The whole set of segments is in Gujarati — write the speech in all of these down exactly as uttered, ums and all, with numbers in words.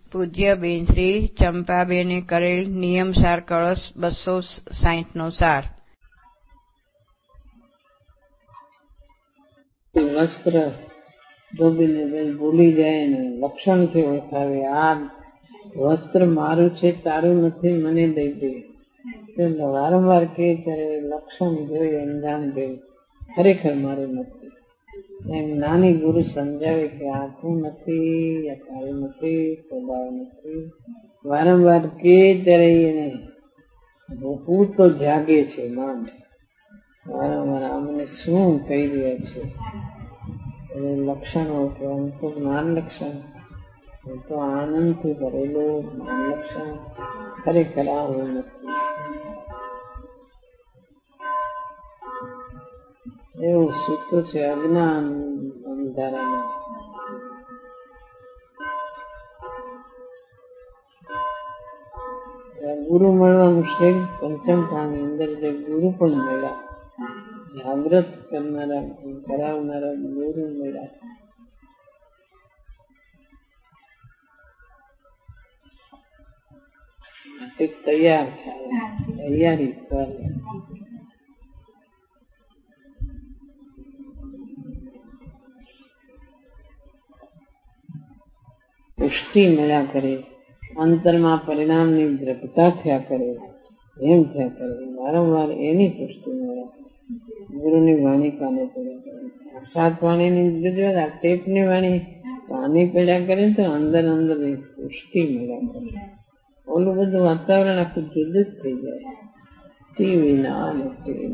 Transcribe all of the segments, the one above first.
પૂજ્ય બેન શ્રી ચંપાબેને કરેલ નિયમસાર કળશ બસો સાહીઠ નો સાર. વસ્ત્ર ધોબીને ભૂલી જાય ને લક્ષણથી ઓળખાવે, આ વસ્ત્ર મારું છે તારું નથી, મને દઈ દે. વારંવાર કે ત્યારે લક્ષણ જોઈ અંજાન દે ખરેખર મારું નથી. એમ નાની ગુરુ સમજાવે કે આ તું નથી, આ તારું નથી, સ્વભાવ નથી. વારંવાર કે ત્યારે એને હું તો જાગે છે માંડ. વારંવાર આમને શું કહી રહ્યા છે લક્ષણો કે આમ તો જ્ઞાન લક્ષણ, તો આનંદથી ભરેલું જ્ઞાન લક્ષણ ખરેખર આ હું નથી. એવું સૂત્ર છે અજ્ઞાન અંધારાનું. ગુરુ મળવા મુશ્કેલ. પંચમ ખાની અંદર જે ગુરુ પણ મળ્યા, જાગૃત કરનારા કરાવનારા ગુરુ મળ્યા. તૈયાર થાય, તૈયારી કરે. પુષ્ટિ મળ્યા કરે, અંતરમાં પરિણામની દ્રઢતા થયા કરે, એમ થયા કરે. વારંવાર એની પુષ્ટિ મળ્યા. ગુરુની વાણી કાને પડ્યા કરે, સાક્ષાત વાણીની જુદી વાત, ટેપની વાણી કાને પડ્યા કરે તો અંદર અંદર પુષ્ટિ મળ્યા કરે. ઓલું બધું વાતાવરણ આખું જુદું જ થઈ જાય. ટીવી ના આમ ટીવી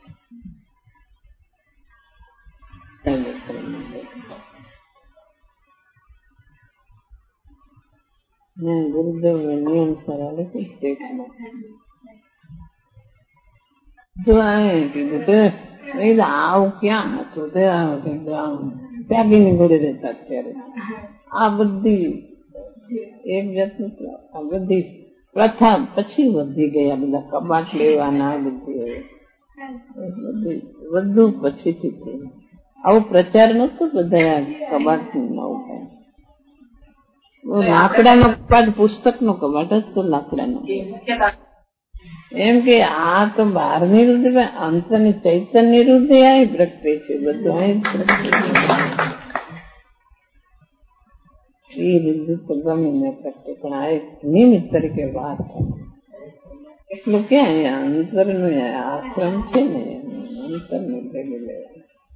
ના ગુરુદેવ નિયમ સારા લખી જો કીધું આવું ક્યાં હતું ત્યાગીની ઘોડે રહેતા. અત્યારે આ બધી એક જાતની આ બધી પ્રથા પછી વધી ગયા. બધા કબાટ લેવાના બધી બધી બધું પછીથી થયું. આવો પ્રચાર નતો બધા કબાટ નવું કઈ. લાકડાનો કબાટ, પુસ્તક નો કબાટ જ તો લાકડાનો. એમ કે આ તો બહાર ની વૃદ્ધિ, અંતર ની ચૈતન્ય વૃદ્ધિ અહીં પ્રગટે છે. બધું અહીં જ પ્રગટે છે. એ વૃદ્ધિ તો ગમે ન પ્રગટે, પણ આ એક નિમિત્ત તરીકે વાત થાય. એટલું ક્યાં અંતર નો આશ્રમ છે ને, અંતર નું ભેગું લેવા.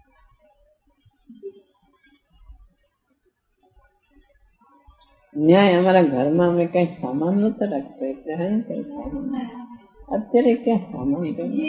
ન્યાય અમારા ઘરમાં અમે કઈ સામાન નતા રાખતા, એટલે હા કઈ સામાન. અત્યારે ક્યાં સામાન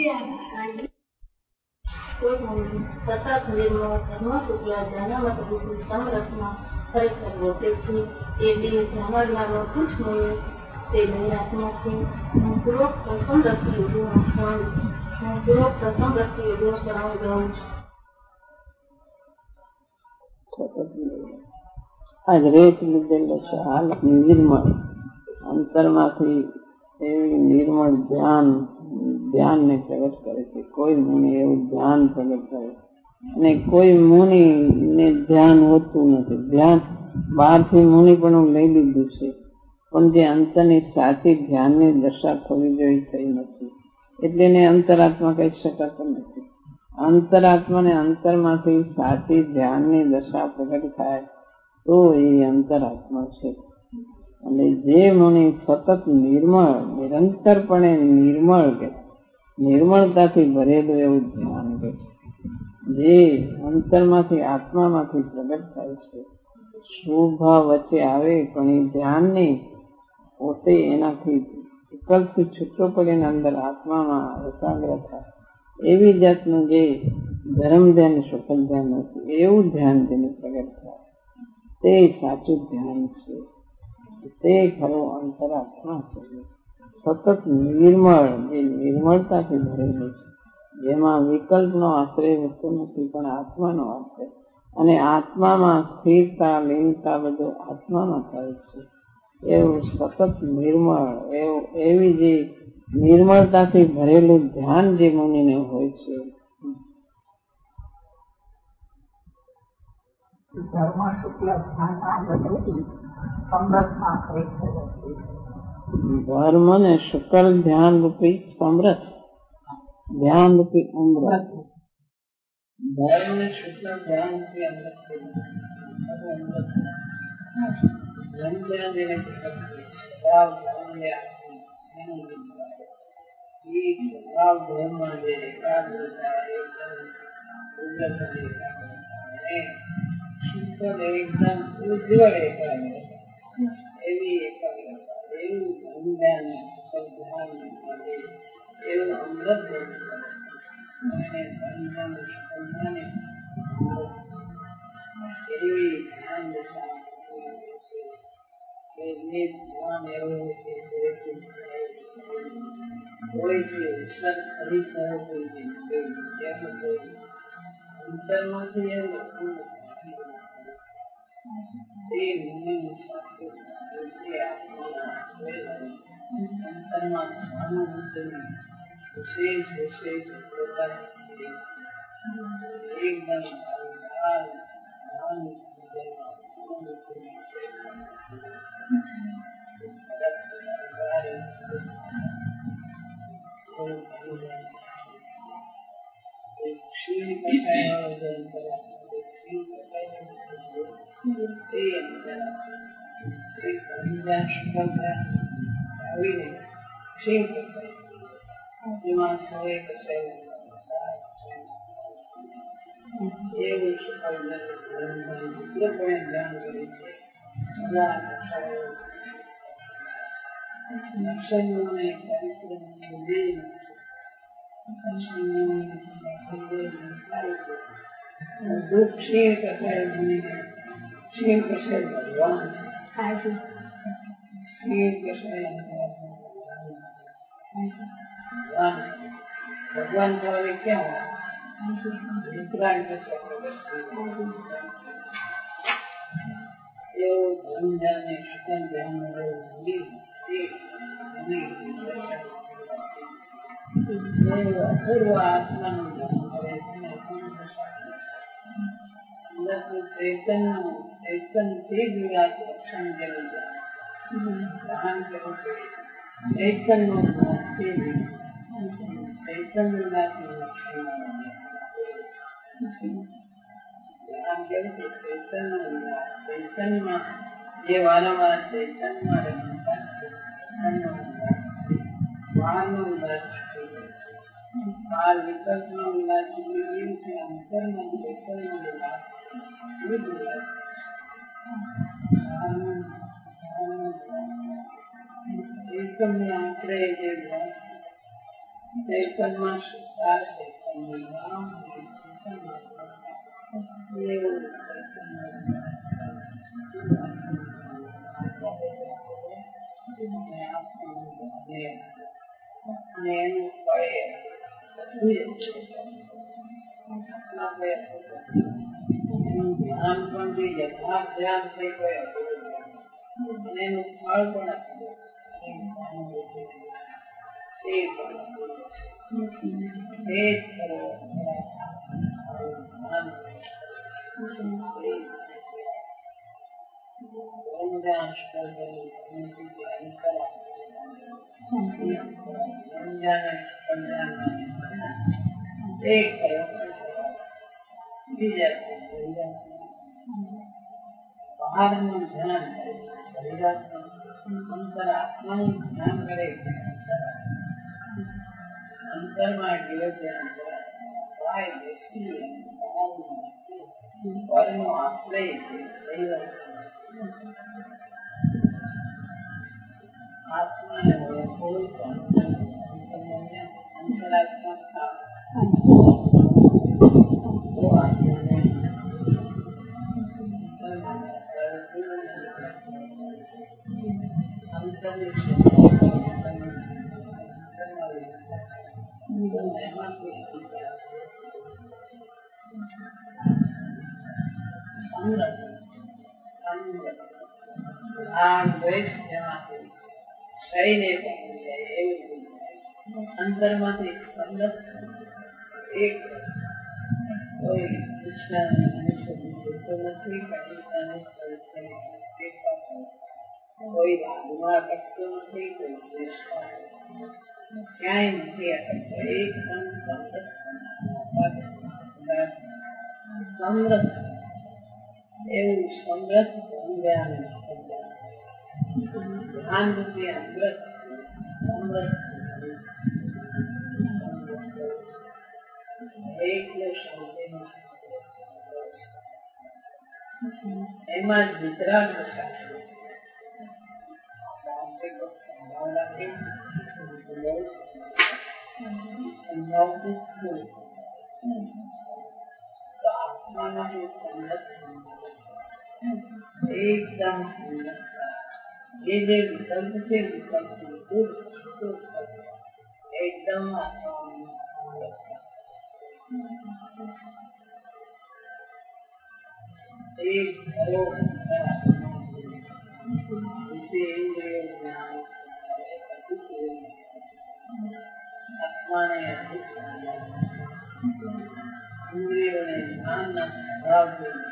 આજ રેત લીધેલો છે. હાલ નિર્મળ અંતરમાંથી એવી નિર્મળ ધ્યાન ધ્યાન ને પ્રગટ કરે છે. કોઈ મુનિ એવું ધ્યાન પ્રગટ કરે, અને કોઈ મુનિ ને ધ્યાન હોતું નથી. ધ્યાન બહારથી મુનિ પણ લઈ લીધું છે, પણ જે અંતરની સાચી ધ્યાનની દશા થવી જોઈએ થઈ નથી. એટલે એને અંતરાત્મા કહી શકાતો નથી. અંતરાત્માને અંતરમાંથી સાચી ધ્યાનની દશા પ્રગટ થાય તો એ અંતરાત્મા છે. અને જે મુનિ સતત નિર્મળ, નિરંતરપણે નિર્મળ કે નિર્મળતાથી ભરેલું એવું ધ્યાન કે જે અંતરમાંથી આત્મામાંથી પ્રગટ થાય છે. સ્વભાવ વચ્ચે આવે પણ એ ધ્યાનની પોતે એનાથી વિકલ્પથી છૂટો પડીને અંદર આત્મામાં એકાગ્ર થાય. એવી જાતનું જે ધર્મ ધ્યાન, સફળ ધ્યાન નથી, એવું ધ્યાન જેને પ્રગટ થાય તે સાચું ધ્યાન છે. તે ખરો અંતરાત્મા છે. સતત નિર્મળ, જે નિર્મળતાથી ભરેલું છે, જેમાં વિકલ્પનો આશ્રય હોતો નથી, પણ આત્માનો આશ્રય. અને આત્મામાં સ્થિરતા, લીનતા બધું આત્મામાં થાય છે. એવું સતત નિર્મળ, એવું એવી જે નિર્મળતાથી ભરેલું ધ્યાન જે મુનિને હોય છે, ધર્મ શુક્લ ધ્યાન વૃત્તિ સમરસમાં ખરેખર હતી. ધર્મ ને શુક્લ ધ્યાન રૂપી સમરસ, ધ્યાન રૂપી અમૃત. ધર્મ ને શુક્લ ધ્યાન રૂપી અમૃત. ધર્મ ધ્યાન જેને સ્વભાવ ધર્મ સ્વભાવ ધર્મમાં જે એકાગ્રતા શુક્લ એકદમ ઉજ્જવળ એકાગ્રતા, એવી એકાગ્રતા, એવું ધર્મ ધ્યાન એવું અમૃત એવી ધ્યાન દશા ધ્યાન એવું કોઈ ઈશ્વર હરિસર કોઈ અંતરમાંથી એવું એ મને અંતરમાં સ્વાનુભૂતિની વિશેષ વિશેષ એકદમ એમાં સોએ એવું ધ્યાન કરે છે. લક્ષણોને દુઃખ ક્ષીણ કસાય મને ક્ષીણ કસાય ભગવાન ક્ષીણ કસાય ભગવાન ભાવે ક્યાં વિકરાંત એવું ધન ધ્યાન શુકન ધ્યાન અપૂર્વ આત્માનું ધ્યાન કરે છે. ચેતન ચેતનથી જ લક્ષણ જેવું ધ્યાન કરવું જોઈએ. ચૈતન નું ચૈતન ચૈતનમાં જે વારંવાર ચૈતનમાં રમતા બહારનો ઉલ્લાસ બાર વિકલ્પનો ઉલ્લાસ અંતરમાં ચૈતન્ય ઉલ્લાસ ચૈતન્ય આંકડે જે ચૈતનમાં શુદ્ધાર ચૈતન્ય ધ્યાન પણ યથાર્થ ધ્યાન થઈ ગયો અને એનું ફળ પણ બહારનું ધ્યાન અંતર આત્માનું ધ્યાન કરે અંતરમાં ગયો ધ્યાન પરનો આશ્રય આત્માને કોઈ અંતરાત્મા અંતરમાંથી સંગત એક કોઈ કૃષ્ણ નથી કોઈ રાગમાં અટકતો નથી, કોઈ દ્વેષમાં ક્યાંય નથી અટકતો. એકદમ સમરસ એવું સમરસ ધ્યાન ધ્યાન રૂપી અમૃત સમરસ એકલો શાંતિનો એમાં જ વિતરાગ શાસ્ત્ર એકદમ જે જે વિકલ્પ છે વિકલ્પ એકદમ એક ખરો આત્માને ઇન્દ્રિયોને જ્ઞાનના સ્વભાવ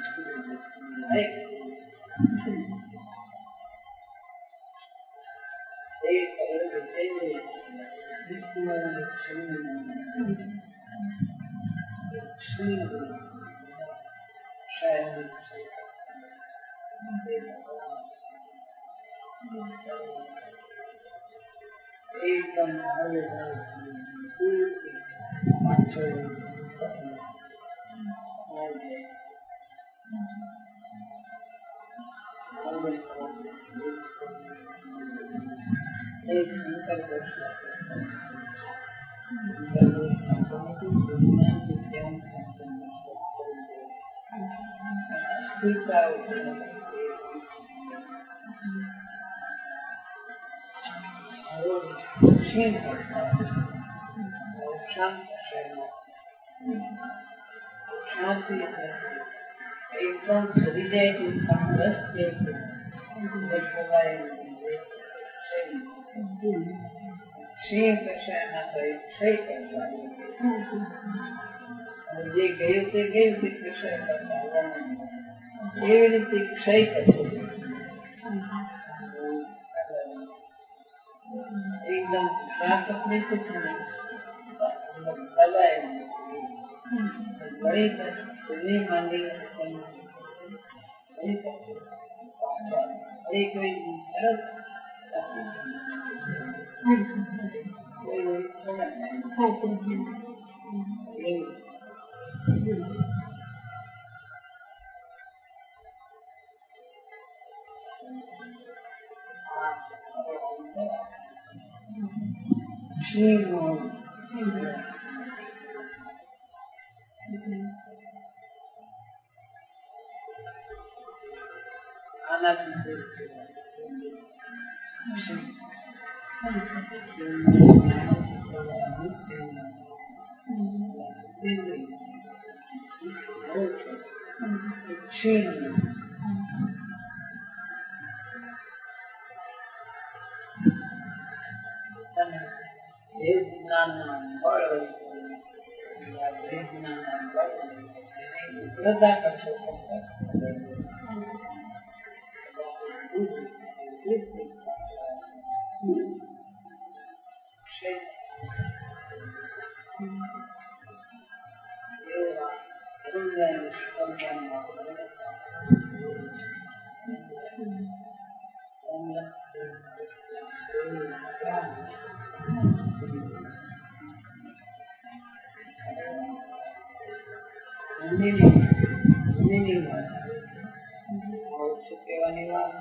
એકદમ એક શંકર એકદમ સરી જાય તો સમરસ ક્ષય કશામાં કઈ ક્ષય કરવા જે ગયું તે ગયું તે ક્ષય કરતા એવી રીતે ક્ષય કરતો એકદમ તકલીફ ઘણી માંડી કોઈ સરસ આનાથી શ્રદ્ધા કરશો કહેવાની વાત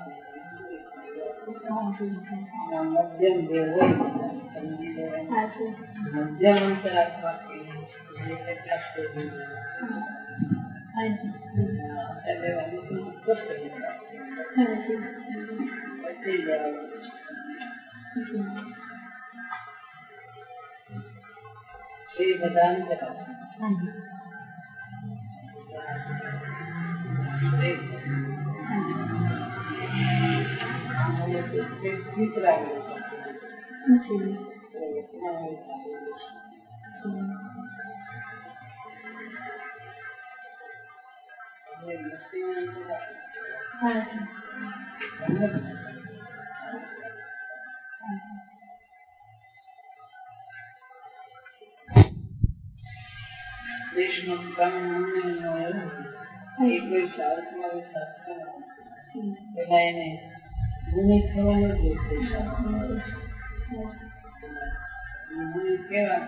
મધ્યમ જે હોય સમજી લેવા મધ્યમ અંતર આપવા કેટલા શ્રી બધા દેશમાં એ કોઈ શાસ્ત્રમાં શાસ્ત્ર પેલા એને ગુણી થવાનો જ ગુણી કેવા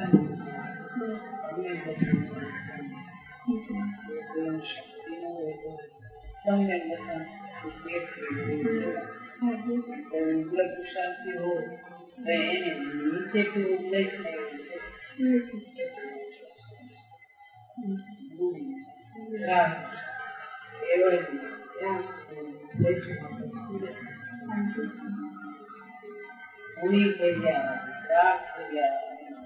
શક્તિ નો હોય તો તમને ઉગ્ર પુરુષાર્થી હોય તો એને નીચેથી ઉપદેશ ઉણી થઈ ગયા રાગ થઈ ગયા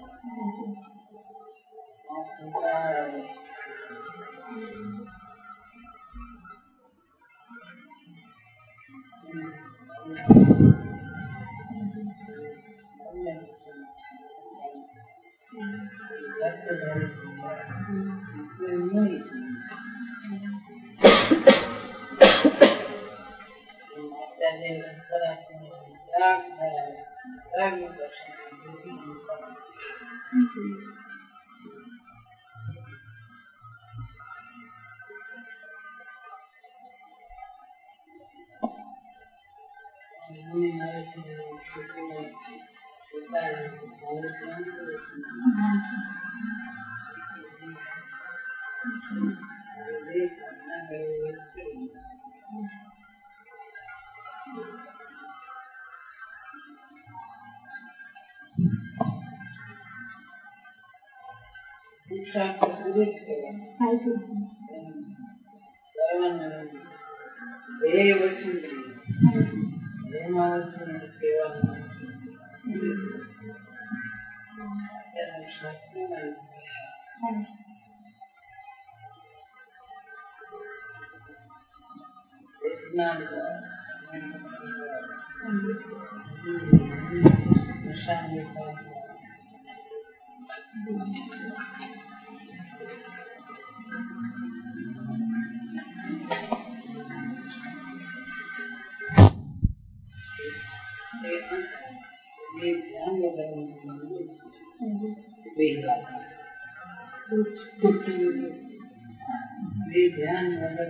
ધ્યાન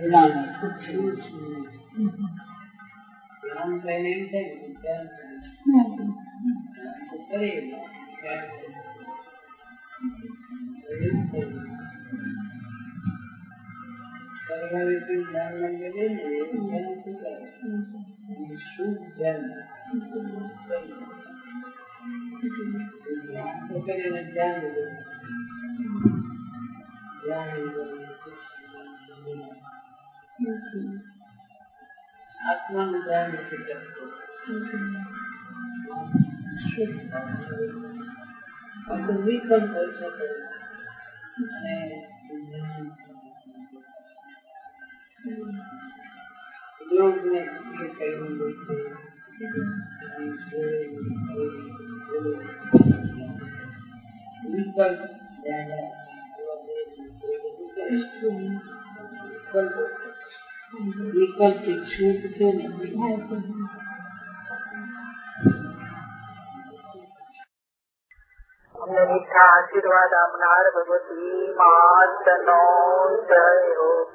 કરીને એમ આત્માનું ધ્યાન નથી કરતો વિકલ્પ ઓછો કરે અને યોગને કર્યું વિકલ્પ વિકલ્પથી છૂટતો નથી. મીઠા આશીર્વાદ આપનાર ભગવતી માતનો જય હો.